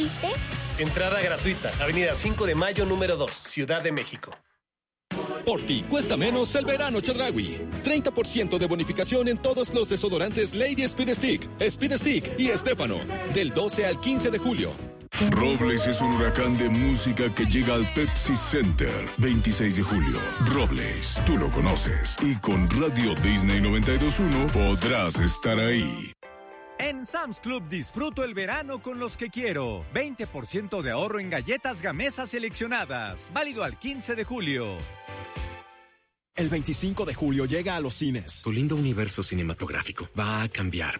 Entrada gratuita, Avenida 5 de Mayo, número 2, Ciudad de México. Por ti cuesta menos el verano Chedraui. 30% de bonificación en todos los desodorantes Lady Speed Stick, Speed Stick y Estefano. Del 12 al 15 de julio. Robles es un huracán de música que llega al Pepsi Center. 26 de julio. Robles, tú lo conoces. Y con Radio Disney 92.1 podrás estar ahí. En Sam's Club disfruto el verano con los que quiero. 20% de ahorro en galletas Gamesa seleccionadas. Válido al 15 de julio. El 25 de julio llega a los cines. Tu lindo universo cinematográfico va a cambiar